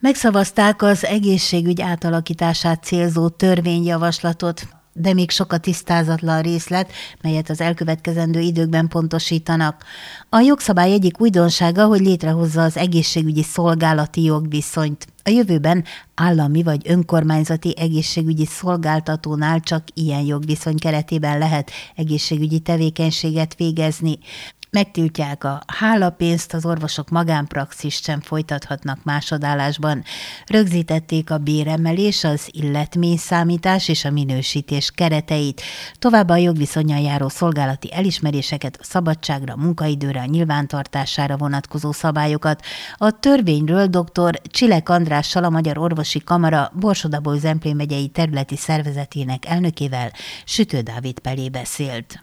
Megszavazták az egészségügy átalakítását célzó törvényjavaslatot, de még sok a tisztázatlan részlet, melyet az elkövetkezendő időkben pontosítanak. A jogszabály egyik újdonsága, hogy létrehozza az egészségügyi szolgálati jogviszonyt. A jövőben állami vagy önkormányzati egészségügyi szolgáltatónál csak ilyen jogviszony keretében lehet egészségügyi tevékenységet végezni. Megtiltják a hálapénzt, az orvosok magánpraxist sem folytathatnak másodállásban. Rögzítették a béremelés, az illetményszámítás és a minősítés kereteit. Továbbá a jogviszonnyal járó szolgálati elismeréseket, a szabadságra, munkaidőre, a nyilvántartására vonatkozó szabályokat. A törvényről dr. Csilek Andrással, a Magyar Orvosi Kamara Borsod-Abaúj-Zemplén megyei területi szervezetének elnökével, Sütő Dávid Pelé beszélt.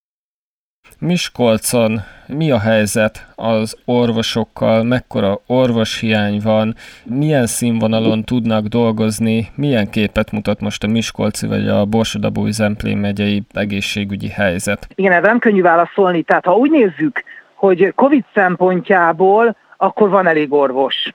Miskolcon mi a helyzet az orvosokkal, mekkora orvoshiány van, milyen színvonalon tudnak dolgozni, milyen képet mutat most a miskolci vagy a Borsod-Abaúj-Zemplén megyei egészségügyi helyzet? Igen, erre nem könnyű válaszolni. Tehát ha úgy nézzük, hogy Covid szempontjából, akkor van elég orvos.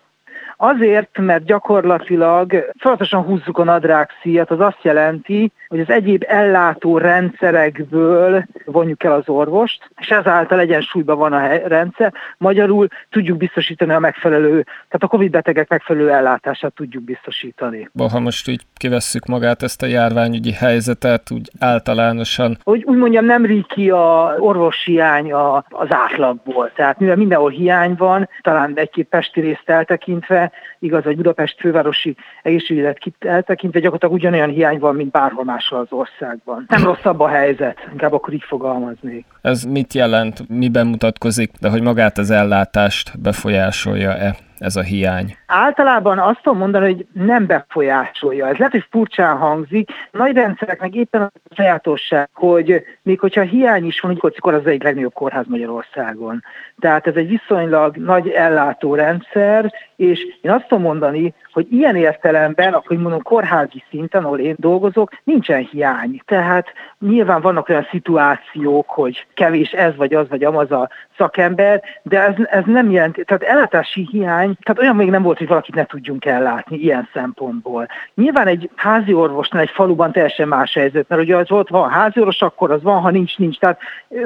Azért, mert gyakorlatilag folyamatosan húzzuk a nadrágszíjat, az azt jelenti, hogy az egyéb ellátó rendszerekből vonjuk el az orvost, és ezáltal egyensúlyban van a rendszer. Magyarul tudjuk biztosítani a megfelelő, tehát a Covid-betegek megfelelő ellátását tudjuk biztosítani. Ha most így kivesszük magát ezt a járványügyi helyzetet, úgy általánosan. Úgy mondjam, nem ríg ki a orvoshiány az átlagból. Tehát mivel mindenhol hiány van, talán egy-két pesti részt eltekintve, igaz, hogy Budapest fővárosi egészségügyet eltekintve gyakorlatilag ugyanolyan hiány van, mint bárhol máshol az országban. Nem rosszabb a helyzet, inkább akkor így fogalmaznék. Ez mit jelent, miben mutatkozik, de hogy magát az ellátást befolyásolja-e ez a hiány? Általában azt tudom mondani, hogy nem befolyásolja. Ez lehet, hogy furcsán hangzik. Nagy rendszereknek éppen a sajátosság, hogy még hogyha hiány is van, akkor az egyik legnagyobb kórház Magyarországon. Tehát ez egy viszonylag nagy ellátórendszer, és én azt tudom mondani, hogy ilyen értelemben, akkor mondom kórházi szinten, ahol én dolgozok, nincsen hiány. Tehát nyilván vannak olyan szituációk, hogy kevés ez vagy az vagy amaz a szakember, de ez nem jelent, tehát ellátási hiány, tehát olyan még nem volt, hogy valakit ne tudjunk ellátni ilyen szempontból. Nyilván egy házi orvosnál egy faluban teljesen más helyzet, mert ugye az ott van házi orvos, akkor az van, ha nincs. Tehát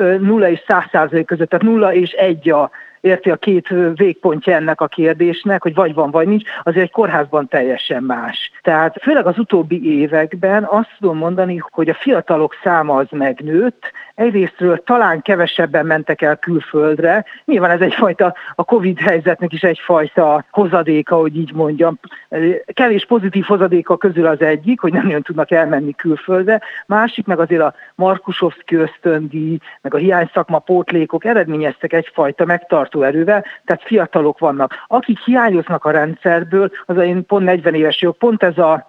0 és 100% között, tehát 0 és 1 érti a két végpontja ennek a kérdésnek, hogy vagy van, vagy nincs, azért egy kórházban teljesen más. Tehát főleg az utóbbi években azt tudom mondani, hogy a fiatalok száma az megnőtt, egyrésztről talán kevesebben mentek el külföldre, nyilván ez egyfajta, a Covid helyzetnek is egyfajta hozadéka, hogy így mondjam, kevés pozitív hozadéka közül az egyik, hogy nem nagyon tudnak elmenni külföldre, másik meg azért a Markusovszky ösztöndíj, meg a hiányszakma pótlékok eredményeztek egyfajta megtartó erővel, tehát fiatalok vannak. Akik hiányoznak a rendszerből, az én pont 40 éves vagyok, pont ez a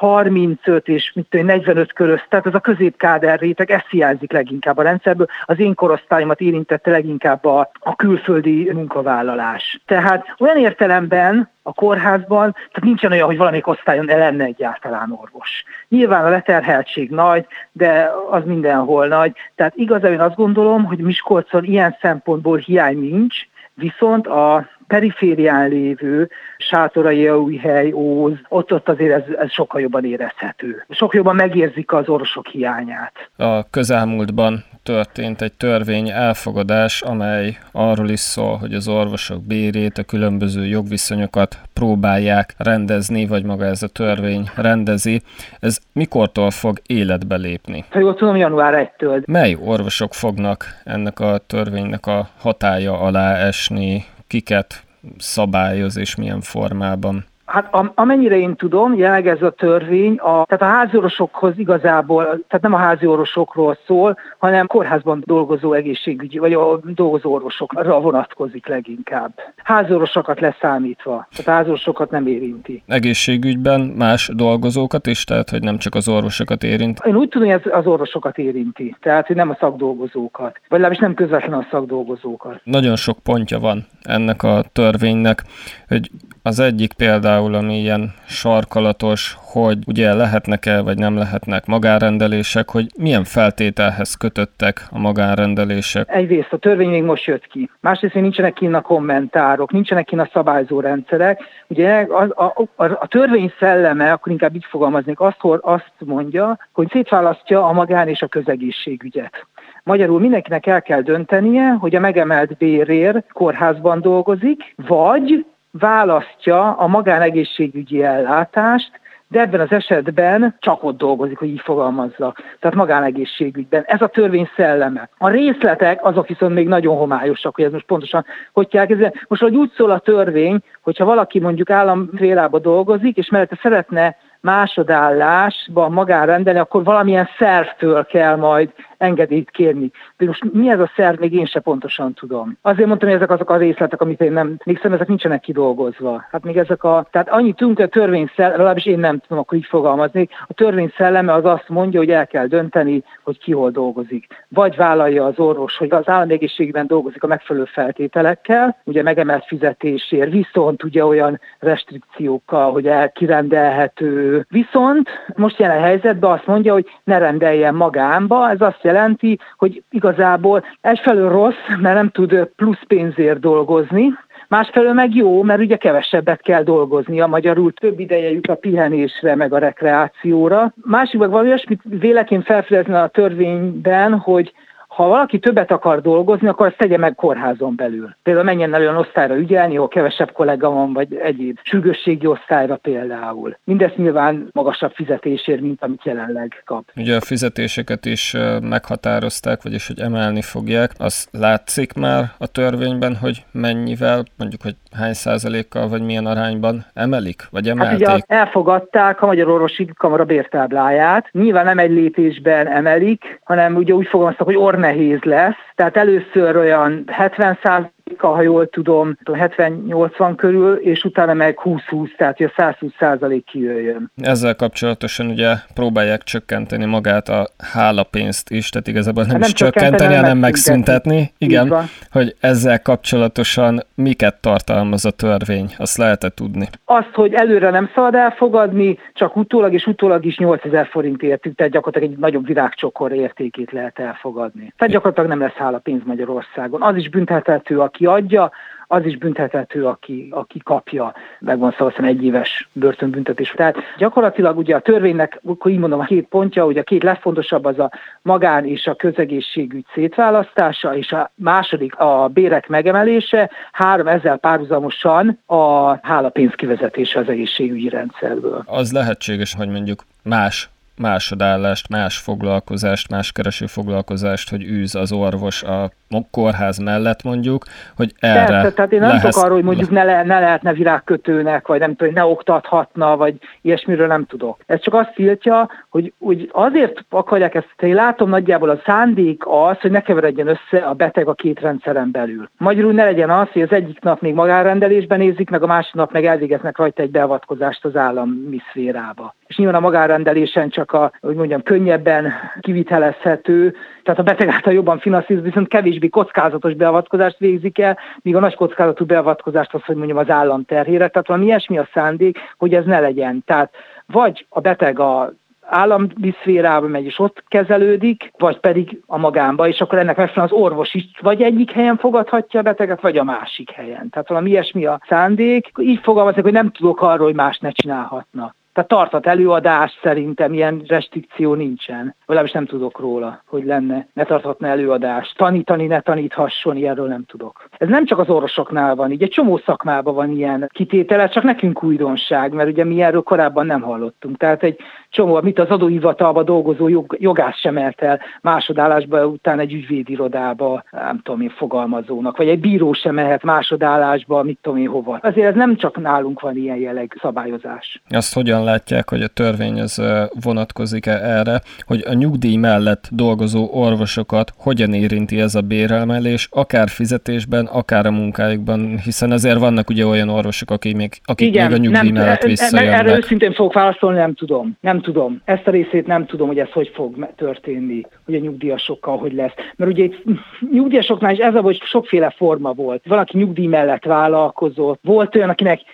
35 és 45 között, tehát ez a középkáder réteg, ez hiányzik leginkább a rendszerből. Az én korosztályomat érintette leginkább a külföldi munkavállalás. Tehát olyan értelemben a kórházban, tehát nincsen olyan, hogy valamelyik osztályon lenne egyáltalán orvos. Nyilván a leterheltség nagy, de az mindenhol nagy. Tehát igazán én azt gondolom, hogy Miskolcon ilyen szempontból hiány nincs, viszont a periférián lévő Sátoraljaújhely, Óz, ott azért ez sokkal jobban érezhető. Sokkal jobban megérzik az orvosok hiányát. A közelmúltban történt egy törvény elfogadás, amely arról is szól, hogy az orvosok bérét, a különböző jogviszonyokat próbálják rendezni, vagy maga ez a törvény rendezi. Ez mikortól fog életbe lépni? Ha jól tudom, január 1-től. Mely orvosok fognak ennek a törvénynek a hatálya alá esni? Kiket szabályoz és milyen formában? Hát amennyire én tudom, jelenleg ez a törvény, tehát a háziorvosokhoz igazából, tehát nem a háziorvosokról szól, hanem kórházban dolgozó egészségügyi, vagy a dolgozó orvosokra vonatkozik leginkább. Háziorvosokat leszámítva, tehát háziorvosokat nem érinti. Egészségügyben más dolgozókat is, tehát hogy nem csak az orvosokat érint? Én úgy tudom, hogy ez az orvosokat érinti, tehát hogy nem a szakdolgozókat, vagy legalábbis nem közvetlenül a szakdolgozókat. Nagyon sok pontja van ennek a törvénynek, hogy Az egyik például, ami ilyen sarkalatos, hogy ugye lehetnek-e vagy nem lehetnek magánrendelések, hogy milyen feltételhez kötöttek a magánrendelések. Egyrészt a törvény még most jött ki. Másrészt még nincsenek kinn a kommentárok, nincsenek kinn a szabályzó rendszerek. Ugye a törvény szelleme, akkor inkább így fogalmaznék, azt mondja, hogy szétválasztja a magán és a közegészségügyet. Magyarul mindenkinek el kell döntenie, hogy a megemelt bérért kórházban dolgozik, vagy választja a magánegészségügyi ellátást, de ebben az esetben csak ott dolgozik, hogy így fogalmazza. Tehát magánegészségügyben. Ez a törvény szelleme. A részletek azok viszont még nagyon homályosak, hogy ez most pontosan hogy kell kezdeni. Most, hogy úgy szól a törvény, hogyha valaki mondjuk államfélába dolgozik, és mellette szeretne másodállásban magánrendelni, akkor valamilyen szervtől kell majd engedélyt kérni. De most mi ez a szerv, még én sem pontosan tudom. Azért mondtam, hogy ezek azok a részletek, amit én nem, még ezek nincsenek kidolgozva. Hát még tehát annyit tudunk, hogy a törvény szelleme, legalábbis én nem tudom, akkor így fogalmazni, a törvény szelleme az azt mondja, hogy el kell dönteni, hogy ki hol dolgozik. Vagy vállalja az orvos, hogy az államegészségügyben dolgozik a megfelelő feltételekkel, ugye megemelt fizetésért, viszont ugye olyan restrikciókkal, hogy kirendelhető. Viszont most jelen helyzetben azt mondja, hogy ne rendeljen magánba, ez azt jelenti, hogy igazából egyfelől rossz, mert nem tud plusz pénzért dolgozni, másfelől meg jó, mert ugye kevesebbet kell dolgoznia, magyarul több ideje jut a pihenésre, meg a rekreációra. Másik meg valami olyasmit véleként felfedezni a törvényben, hogy ha valaki többet akar dolgozni, akkor azt tegye meg kórházon belül. Például menjen el olyan osztályra ügyelni, ahol kevesebb kollega van, vagy egyéb sürgősségi osztályra például. Mindezt nyilván magasabb fizetésért, mint amit jelenleg kap. Ugye a fizetéseket is meghatározták, vagyis hogy emelni fogják. Az látszik már a törvényben, hogy mennyivel, mondjuk, hogy hány százalékkal, vagy milyen arányban emelik, vagy emelték? Hát ugye elfogadták a Magyar Orvosi Kamara bértábláját. Nyilván nem egy lépésben emelik, hanem ugye úgy fogalmaztak, hogy nehéz lesz. Tehát először olyan 70%-kal, ha jól tudom, 70-80 körül, és utána meg 20-20, tehát hogy a 120% kijöjjön. Ezzel kapcsolatosan ugye próbálják csökkenteni magát a hálapénzt is, tehát igazából nem is csökkenteni, hanem megszüntetni. Igen, hogy ezzel kapcsolatosan miket tartalmaz a törvény, azt lehet-e tudni? Azt, hogy előre nem szabad elfogadni, csak utólag is 8000 forintért, tehát gyakorlatilag egy nagyobb virágcsokor értékét lehet elfogadni. Tehát gyakorlatilag nem lesz hálapénz Magyarországon. Az is büntethető, aki adja, az is büntethető, aki kapja. Megvan szó, 1 éves börtönbüntetés. Tehát gyakorlatilag ugye a törvénynek, akkor így mondom, a 2 pontja, ugye a 2 legfontosabb az a magán és a közegészségügy szétválasztása, és a második a bérek megemelése, 3 ezzel párhuzamosan a hálapénz kivezetése az egészségügyi rendszerből. Az lehetséges, hogy mondjuk másodállást, más foglalkozást, más kereső foglalkozást, hogy űz az orvos a kórház mellett mondjuk, hogy erre persze, tehát én nem tudok arról, hogy mondjuk ne lehetne virágkötőnek, vagy nem tudom, hogy ne oktathatna, vagy ilyesmiről nem tudok. Ez csak azt tiltja, hogy azért akarják ezt, én látom nagyjából a szándék az, hogy ne keveredjen össze a beteg a 2 rendszeren belül. Magyarul ne legyen az, hogy az egyik nap még magánrendelésben nézik, meg a másik nap meg elvégeznek rajta egy beavatkozást az állami szférába. És nyilván a magánrendelésen csak könnyebben kivitelezhető, tehát a beteg által jobban finanszírozott, viszont kevésbé kockázatos beavatkozást végzik el, míg a nagy kockázatú beavatkozást az, hogy mondjam, az állam terhére. Tehát valami ilyesmi a szándék, hogy ez ne legyen. Tehát vagy a beteg a állami szférába megy, és ott kezelődik, vagy pedig a magánba, és akkor ennek megfelelően az orvos is vagy egyik helyen fogadhatja a beteget, vagy a másik helyen. Tehát valami ilyesmi a szándék. Így fogalmazok, hogy nem tudok arról, hogy más ne csinálhatna. Tehát tarthat előadást, szerintem ilyen restrikció nincsen. Legalábbis nem tudok róla, hogy lenne. Ne tarthatna előadást. Tanítani, ne taníthasson, ilyenről nem tudok. Ez nem csak az orvosoknál van, így egy csomó szakmában van ilyen kitétele, csak nekünk újdonság, mert ugye mi erről korábban nem hallottunk. Tehát egy csomó, mit az adóhivatalban dolgozó jogász sem mehet el másodállásba, után egy ügyvédirodába, nem tudom én, fogalmazónak, vagy egy bíró sem mehet másodállásba, mit tudom én hova. Azért ez nem csak nálunk van ilyen jelleg szabályozás. Azt hogyan látják, hogy a törvény az vonatkozik-e erre, hogy a nyugdíj mellett dolgozó orvosokat hogyan érinti ez a béremelés, akár fizetésben, akár a munkájukban, hiszen azért vannak ugye olyan orvosok, akik még a nyugdíj mellett visszajönnek. Erre őszintén fogok válaszolni, nem tudom. Ezt a részét nem tudom, hogy ez hogy fog történni, hogy a nyugdíjasokkal hogy lesz. Mert ugye itt nyugdíjasoknál is ez a, hogy sokféle forma volt. Van, aki nyugdíj mellett vállalkozott, volt olyan, akinek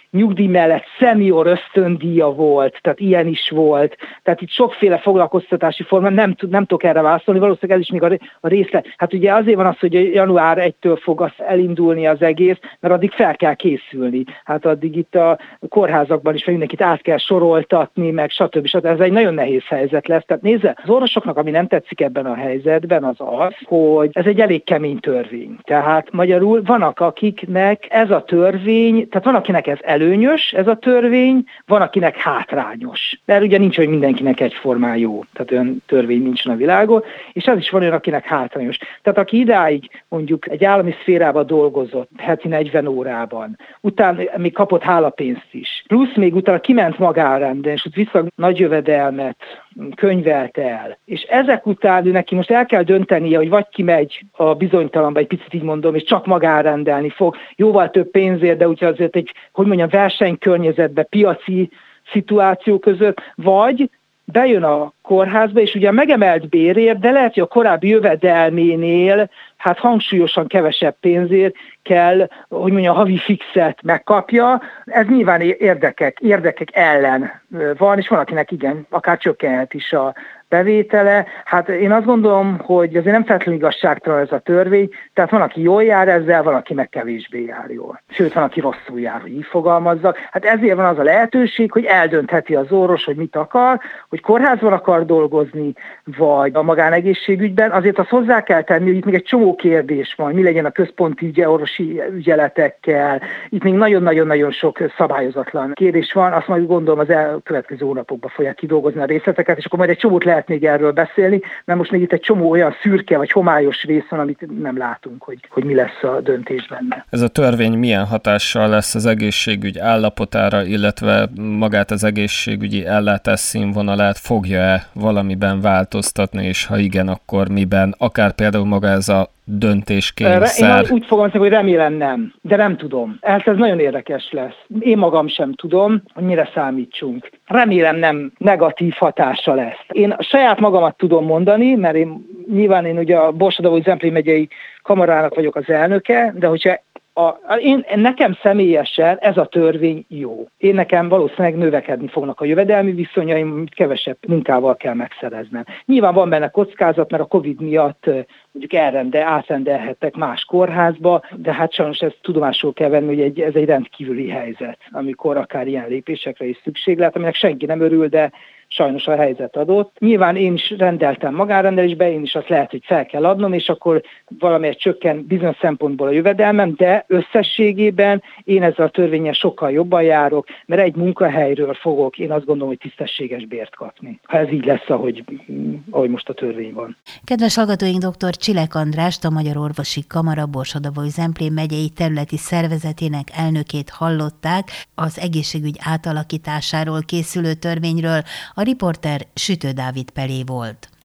nyugdíj mellett senior ösztöndíja volt, tehát ilyen is volt. Tehát itt sokféle foglalkoztatási forma, nem tudok erre válaszolni, valószínűleg ez is még a részlet. Hát ugye azért van az, hogy január 1-től fog elindulni az egész, mert addig fel kell készülni. Hát addig itt a kórházakban is mindenkit át kell soroltatni, meg stb. Ez egy nagyon nehéz helyzet lesz. Tehát nézze, az orvosoknak, ami nem tetszik ebben a helyzetben, az az, hogy ez egy elég kemény törvény. Tehát magyarul vannak, akiknek ez a törvény, tehát van, akinek ez előnyös, ez a törvény, van, akinek hátrányos. Mert ugye nincs, hogy mindenkinek egyformán jó. Tehát olyan törvény nincs a világon, és az is van olyan, akinek hátrányos. Tehát aki idáig mondjuk egy állami szférában dolgozott, heti 40 órában, utána még kapott hálapénzt is, plusz még utána kiment magánrenden, és ott vissza nagy jövedelmet könyvelt el. És ezek után ő neki most el kell döntenie, hogy vagy kimegy a bizonytalanba, egy picit így mondom, és csak magánrendelni fog, jóval több pénzért, de ugye azért egy, versenykörnyezetbe, piaci szituáció között, vagy bejön a kórházba, és ugye megemelt bérért, de lehet, hogy a korábbi jövedelménél hát hangsúlyosan kevesebb pénzért kell, havi fixet megkapja. Ez nyilván érdekek ellen van, és van, akinek igen, akár csökkenhet is a bevétele. Hát én azt gondolom, hogy azért nem feltétlenül igazságtalan ez a törvény, tehát van, aki jól jár ezzel, van, aki meg kevésbé jár jól. Sőt, van, aki rosszul jár, hogy így fogalmazzak. Hát ezért van az a lehetőség, hogy eldöntheti az orvos, hogy mit akar, hogy kórházban akar dolgozni, vagy a magánegészségügyben. Azért azt hozzá kell tenni, hogy itt még egy csomó kérdés van, mi legyen a központi orvosi ügyeletekkel. Itt még nagyon-nagyon-nagyon sok szabályozatlan kérdés van, azt majd gondolom az elkövetkező hónapokban fogják kidolgozni a részleteket, és akkor majd egy csomót lehet még erről beszélni, mert most még itt egy csomó olyan szürke vagy homályos rész van, amit nem látunk, hogy mi lesz a döntés benne. Ez a törvény milyen hatással lesz az egészségügy állapotára, illetve magát az egészségügyi ellátás színvonalát fogja-e valamiben változtatni, és ha igen, akkor miben? Akár például maga ez a döntéskényszer. Én úgy fogalmazom, hogy remélem nem, de nem tudom. Ez nagyon érdekes lesz. Én magam sem tudom, hogy mire számítsunk. Remélem nem negatív hatása lesz. Én saját magamat tudom mondani, mert én ugye a Borsod-Abaúj-Zemplén megyei kamarának vagyok az elnöke, de hogyha nekem személyesen ez a törvény jó. Nekem valószínűleg növekedni fognak a jövedelmi viszonyaim, kevesebb munkával kell megszereznem. Nyilván van benne kockázat, mert a Covid miatt mondjuk átrendelhettek más kórházba, de hát sajnos ezt tudomásul kell venni, hogy ez egy rendkívüli helyzet, amikor akár ilyen lépésekre is szükség lehet, aminek senki nem örül, de sajnos a helyzet adott. Nyilván én is rendeltem magánrendelésbe, én is azt lehet, hogy fel kell adnom, és akkor valamelyet csökken bizonyos szempontból a jövedelmem, de összességében én ezzel a törvénnyel sokkal jobban járok, mert egy munkahelyről fogok, én azt gondolom, hogy tisztességes bért kapni. Ha ez így lesz, ahogy most a törvény van. Kedves hallgatóink, dr. Csilek Andrást, a Magyar Orvosi Kamara Borsod-Abaúj-Zemplén megyei területi szervezetének elnökét hallották az egészségügy átalakításáról készülő törvényről. A riporter Sütő Dávid Pelé volt.